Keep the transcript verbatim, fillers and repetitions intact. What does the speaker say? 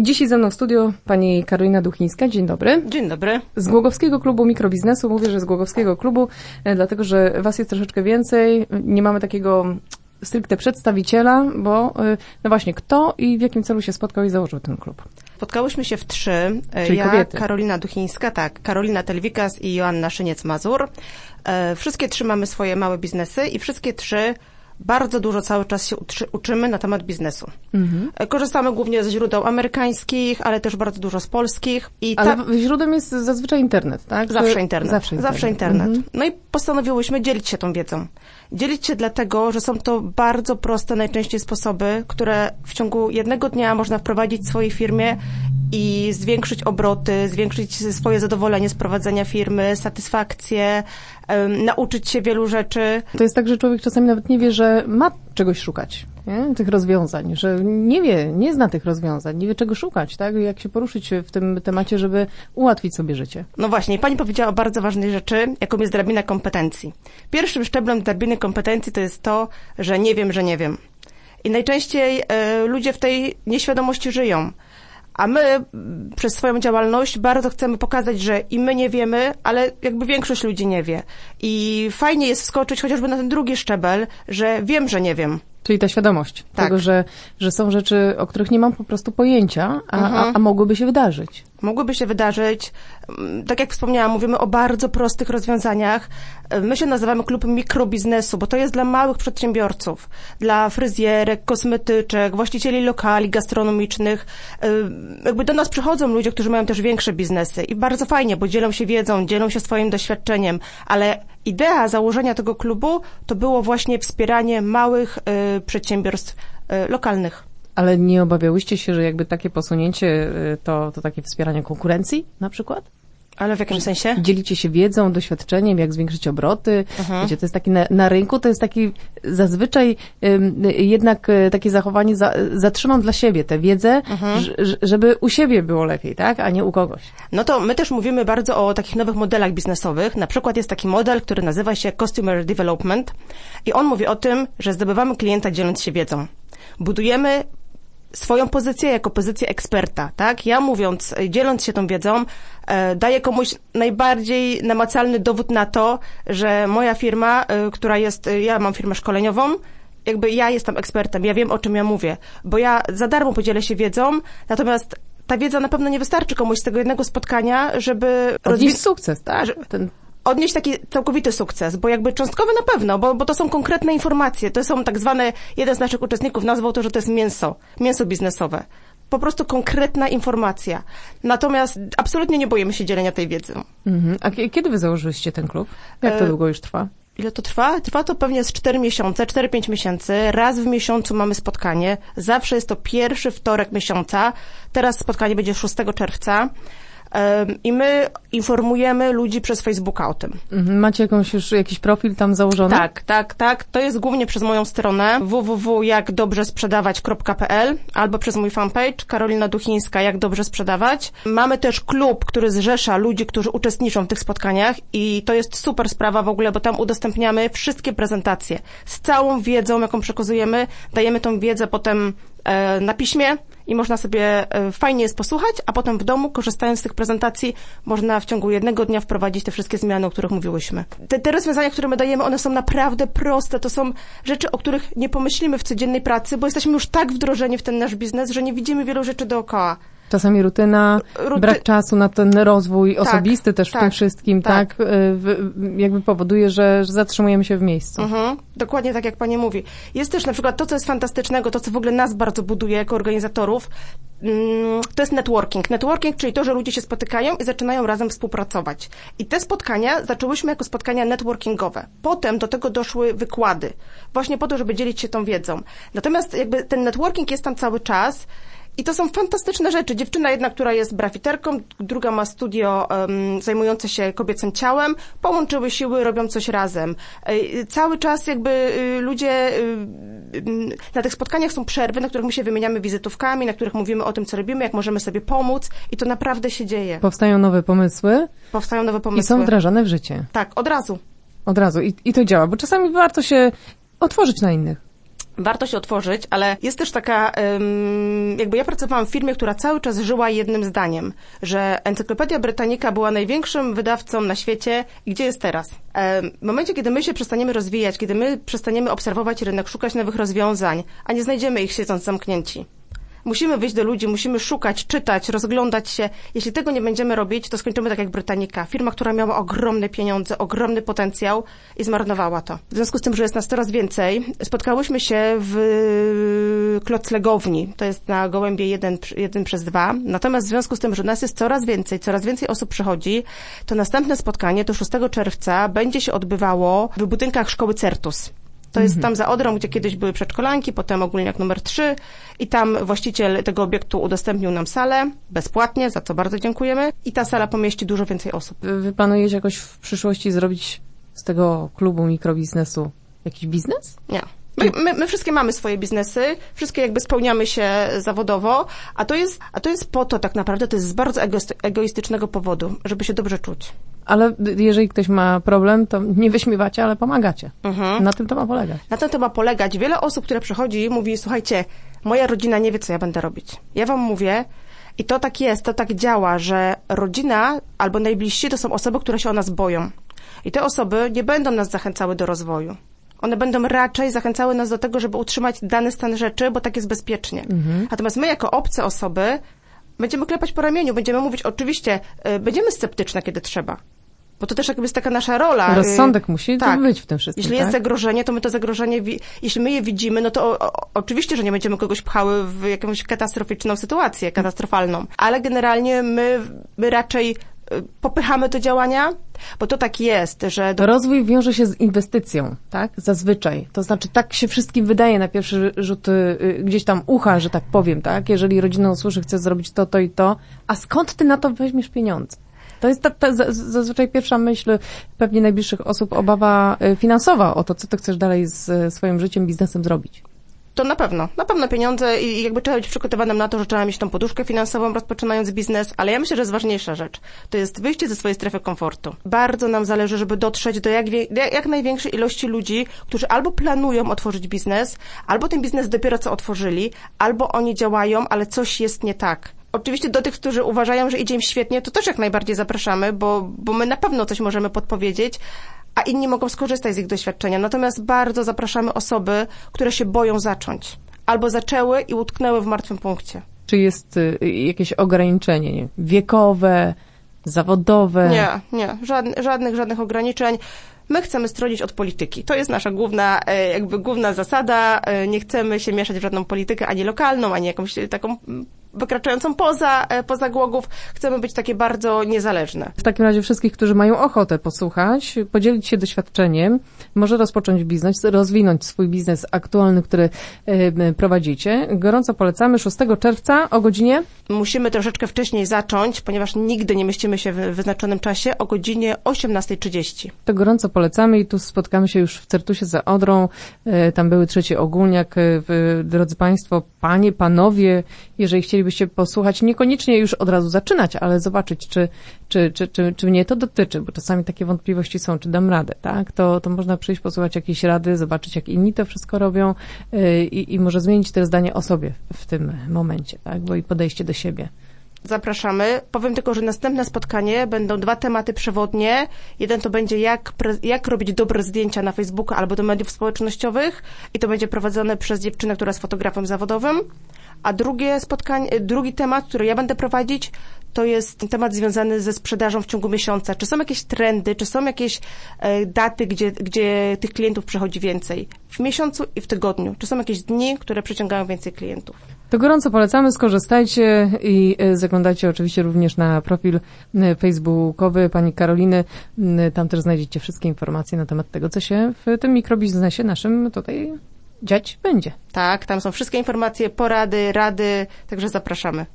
Dzisiaj ze mną w studiu pani Karolina Duchińska. Dzień dobry. Dzień dobry. Z Głogowskiego Klubu Mikrobiznesu. Mówię, że z Głogowskiego Klubu, dlatego że was jest troszeczkę więcej. Nie mamy takiego stricte przedstawiciela, bo no właśnie, kto i w jakim celu się spotkał i założył ten klub? Spotkałyśmy się w trzy. Czyli ja, kobiety. Karolina Duchińska, tak, Karolina Telwikas i Joanna Szyniec-Mazur. E, wszystkie trzy mamy swoje małe biznesy i wszystkie trzy bardzo dużo cały czas się utrzy, uczymy na temat biznesu. Mhm. Korzystamy głównie ze źródeł amerykańskich, ale też bardzo dużo z polskich. I ale ta... źródłem jest zazwyczaj internet, tak? Zawsze internet. Zawsze internet. Zawsze internet. Mhm. No i postanowiłyśmy dzielić się tą wiedzą. Dzielić się dlatego, że są to bardzo proste najczęściej sposoby, które w ciągu jednego dnia można wprowadzić w swojej firmie i zwiększyć obroty, zwiększyć swoje zadowolenie z prowadzenia firmy, satysfakcję, um, nauczyć się wielu rzeczy. To jest tak, że człowiek czasami nawet nie wie, że ma czegoś szukać, nie? Tych rozwiązań, że nie wie, nie zna tych rozwiązań, nie wie czego szukać, tak? Jak się poruszyć w tym temacie, żeby ułatwić sobie życie. No właśnie, pani powiedziała o bardzo ważnej rzeczy, jaką jest drabina kompetencji. Pierwszym szczeblem drabiny kompetencji to jest to, że nie wiem, że nie wiem. I najczęściej y, ludzie w tej nieświadomości żyją. A my przez swoją działalność bardzo chcemy pokazać, że i my nie wiemy, ale jakby większość ludzi nie wie. I fajnie jest wskoczyć chociażby na ten drugi szczebel, że wiem, że nie wiem. Czyli ta świadomość tak. tego, że, że są rzeczy, o których nie mam po prostu pojęcia, a, mhm. a, a mogłyby się wydarzyć. Mogłyby się wydarzyć. Tak jak wspomniałam, mówimy o bardzo prostych rozwiązaniach. My się nazywamy klub mikrobiznesu, bo to jest dla małych przedsiębiorców, dla fryzjerek, kosmetyczek, właścicieli lokali gastronomicznych. Jakby do nas przychodzą ludzie, którzy mają też większe biznesy i bardzo fajnie, bo dzielą się wiedzą, dzielą się swoim doświadczeniem, ale idea założenia tego klubu to było właśnie wspieranie małych y, przedsiębiorstw y, lokalnych. Ale nie obawiałyście się, że jakby takie posunięcie to, to takie wspieranie konkurencji na przykład? Ale w jakim sensie? Dzielicie się wiedzą, doświadczeniem, jak zwiększyć obroty. Mhm. Wiecie, to jest taki na, na rynku, to jest taki zazwyczaj ym, jednak y, takie zachowanie, za, zatrzymam dla siebie tę wiedzę, mhm. ż, żeby u siebie było lepiej, tak, a nie u kogoś. No to my też mówimy bardzo o takich nowych modelach biznesowych. Na przykład jest taki model, który nazywa się Customer Development i on mówi o tym, że zdobywamy klienta dzieląc się wiedzą. Budujemy swoją pozycję jako pozycję eksperta, tak? Ja mówiąc, dzieląc się tą wiedzą, e, daję komuś najbardziej namacalny dowód na to, że moja firma, e, która jest, e, ja mam firmę szkoleniową, jakby ja jestem ekspertem, ja wiem, o czym ja mówię, bo ja za darmo podzielę się wiedzą, natomiast ta wiedza na pewno nie wystarczy komuś z tego jednego spotkania, żeby odnieść sukces, tak? Ten... odnieść taki całkowity sukces, bo jakby cząstkowy na pewno, bo, bo to są konkretne informacje, to są tak zwane, jeden z naszych uczestników nazwał to, że to jest mięso, mięso biznesowe. Po prostu konkretna informacja. Natomiast absolutnie nie boimy się dzielenia tej wiedzy. Mhm. A k- kiedy wy założyliście ten klub? Jak to długo już trwa? Ile to trwa? Trwa to pewnie z cztery miesiące, cztery pięć miesięcy. Raz w miesiącu mamy spotkanie. Zawsze jest to pierwszy wtorek miesiąca. Teraz spotkanie będzie szóstego czerwca. I my informujemy ludzi przez Facebooka o tym. Macie jakąś już jakiś profil tam założony? Tak, tak, tak. To jest głównie przez moją stronę w w w kropka jak dobrze sprzedawać kropka p l albo przez mój fanpage Karolina Duchińska jak dobrze sprzedawać. Mamy też klub, który zrzesza ludzi, którzy uczestniczą w tych spotkaniach i to jest super sprawa w ogóle, bo tam udostępniamy wszystkie prezentacje z całą wiedzą, jaką przekazujemy. Dajemy tą wiedzę potem e, na piśmie i można sobie e, fajnie jest posłuchać, a potem w domu, korzystając z tych prezentacji, można w ciągu jednego dnia wprowadzić te wszystkie zmiany, o których mówiłyśmy. Te, te rozwiązania, które my dajemy, one są naprawdę proste. To są rzeczy, o których nie pomyślimy w codziennej pracy, bo jesteśmy już tak wdrożeni w ten nasz biznes, że nie widzimy wielu rzeczy dookoła. Czasami rutyna, Ruty... brak czasu na ten rozwój tak, osobisty też tak, w tym wszystkim, tak, tak jakby powoduje, że zatrzymujemy się w miejscu. Mhm, dokładnie tak, jak pani mówi. Jest też na przykład to, co jest fantastycznego, to, co w ogóle nas bardzo buduje jako organizatorów, to jest networking. Networking, czyli to, że ludzie się spotykają i zaczynają razem współpracować. I te spotkania zaczęłyśmy jako spotkania networkingowe. Potem do tego doszły wykłady. Właśnie po to, żeby dzielić się tą wiedzą. Natomiast jakby ten networking jest tam cały czas. I to są fantastyczne rzeczy. Dziewczyna jedna, która jest brafiterką, druga ma studio um, zajmujące się kobiecym ciałem, połączyły siły, robią coś razem. Y, cały czas jakby y, ludzie, y, y, na tych spotkaniach są przerwy, na których my się wymieniamy wizytówkami, na których mówimy o tym, co robimy, jak możemy sobie pomóc i to naprawdę się dzieje. Powstają nowe pomysły. Powstają nowe pomysły. I są wdrażane w życie. Tak, od razu. Od razu. I, i to działa, bo czasami warto się otworzyć na innych. warto się otworzyć, ale jest też taka, jakby ja pracowałam w firmie, która cały czas żyła jednym zdaniem, że Encyklopedia Britannica była największym wydawcą na świecie i gdzie jest teraz? W momencie, kiedy my się przestaniemy rozwijać, kiedy my przestaniemy obserwować rynek, szukać nowych rozwiązań, a nie znajdziemy ich siedząc zamknięci. Musimy wyjść do ludzi, musimy szukać, czytać, rozglądać się. Jeśli tego nie będziemy robić, to skończymy tak jak Britannica. Firma, która miała ogromne pieniądze, ogromny potencjał i zmarnowała to. W związku z tym, że jest nas coraz więcej, spotkałyśmy się w Kloclegowni. To jest na Gołębie jeden przez dwa. Natomiast w związku z tym, że nas jest coraz więcej, coraz więcej osób przychodzi, to następne spotkanie, to szóstego czerwca, będzie się odbywało w budynkach szkoły Certus. To jest tam za Odrą, gdzie kiedyś były przedszkolanki, potem ogólniak numer trzy i tam właściciel tego obiektu udostępnił nam salę bezpłatnie, za co bardzo dziękujemy i ta sala pomieści dużo więcej osób. Wy planujecie jakoś w przyszłości zrobić z tego klubu mikrobiznesu jakiś biznes? Nie. My, my, my wszystkie mamy swoje biznesy, wszystkie jakby spełniamy się zawodowo, a to jest, a to jest po to tak naprawdę, to jest z bardzo egoistycznego powodu, żeby się dobrze czuć. Ale jeżeli ktoś ma problem, to nie wyśmiewacie, ale pomagacie. Mhm. Na tym to ma polegać. Na tym to ma polegać. Wiele osób, które przychodzi, mówi, słuchajcie, moja rodzina nie wie, co ja będę robić. Ja wam mówię, i to tak jest, to tak działa, że rodzina albo najbliżsi to są osoby, które się o nas boją. I te osoby nie będą nas zachęcały do rozwoju. One będą raczej zachęcały nas do tego, żeby utrzymać dany stan rzeczy, bo tak jest bezpiecznie. Mhm. Natomiast my jako obce osoby będziemy klepać po ramieniu, będziemy mówić, oczywiście, y, będziemy sceptyczne, kiedy trzeba. Bo to też jakby jest taka nasza rola. Rozsądek musi tak być w tym wszystkim. Jeśli tak? jest zagrożenie, to my to zagrożenie, wi- jeśli my je widzimy, no to o, o, oczywiście, że nie będziemy kogoś pchały w jakąś katastroficzną sytuację, katastrofalną. Ale generalnie my, my raczej popychamy te działania, bo to tak jest, że... Do... Rozwój wiąże się z inwestycją, tak? Zazwyczaj. To znaczy, tak się wszystkim wydaje na pierwszy rzut y, gdzieś tam ucha, że tak powiem, tak? Jeżeli rodzina usłyszy, chce zrobić to, to i to, a skąd ty na to weźmiesz pieniądze? To jest ta, ta, zazwyczaj pierwsza myśl pewnie najbliższych osób, obawa finansowa o to, co ty chcesz dalej z swoim życiem, biznesem zrobić. To na pewno. Na pewno pieniądze i jakby trzeba być przygotowanym na to, że trzeba mieć tą poduszkę finansową rozpoczynając biznes, ale ja myślę, że jest ważniejsza rzecz. To jest wyjście ze swojej strefy komfortu. Bardzo nam zależy, żeby dotrzeć do jak, wie, jak największej ilości ludzi, którzy albo planują otworzyć biznes, albo ten biznes dopiero co otworzyli, albo oni działają, ale coś jest nie tak. Oczywiście do tych, którzy uważają, że idzie im świetnie, to też jak najbardziej zapraszamy, bo, bo my na pewno coś możemy podpowiedzieć, a inni mogą skorzystać z ich doświadczenia. Natomiast bardzo zapraszamy osoby, które się boją zacząć. Albo zaczęły i utknęły w martwym punkcie. Czy jest y, jakieś ograniczenie nie? wiekowe, zawodowe? Nie, nie. Żadnych, żadnych, żadnych ograniczeń. My chcemy stronić od polityki. To jest nasza główna, jakby główna zasada. Nie chcemy się mieszać w żadną politykę, ani lokalną, ani jakąś taką wykraczającą poza, poza Głogów. Chcemy być takie bardzo niezależne. W takim razie wszystkich, którzy mają ochotę posłuchać, podzielić się doświadczeniem, może rozpocząć biznes, rozwinąć swój biznes aktualny, który y, prowadzicie. Gorąco polecamy szóstego czerwca o godzinie? Musimy troszeczkę wcześniej zacząć, ponieważ nigdy nie mieścimy się w wyznaczonym czasie, o godzinie osiemnasta trzydzieści. To gorąco polecamy i tu spotkamy się już w Certusie za Odrą. Y, tam były trzeci ogólniak. Y, drodzy Państwo, Panie, Panowie, jeżeli chcielibyście posłuchać, niekoniecznie już od razu zaczynać, ale zobaczyć, czy, czy, czy, czy, czy mnie to dotyczy, bo czasami takie wątpliwości są, czy dam radę, tak? To, to można przyjść, posłuchać jakieś rady, zobaczyć, jak inni to wszystko robią yy, i może zmienić też zdanie o sobie w tym momencie, tak? Bo i podejście do siebie. Zapraszamy. Powiem tylko, że następne spotkanie będą dwa tematy przewodnie. Jeden to będzie jak, jak robić dobre zdjęcia na Facebooku albo do mediów społecznościowych i to będzie prowadzone przez dziewczynę, która jest fotografem zawodowym. A drugie spotkanie, drugi temat, który ja będę prowadzić, to jest temat związany ze sprzedażą w ciągu miesiąca. Czy są jakieś trendy, czy są jakieś e, daty, gdzie, gdzie tych klientów przychodzi więcej? W miesiącu i w tygodniu. Czy są jakieś dni, które przyciągają więcej klientów? To gorąco polecamy, skorzystajcie i zaglądajcie oczywiście również na profil facebookowy pani Karoliny. Tam też znajdziecie wszystkie informacje na temat tego, co się w tym mikrobiznesie naszym tutaj dziać będzie. Tak, tam są wszystkie informacje, porady, rady, także zapraszamy.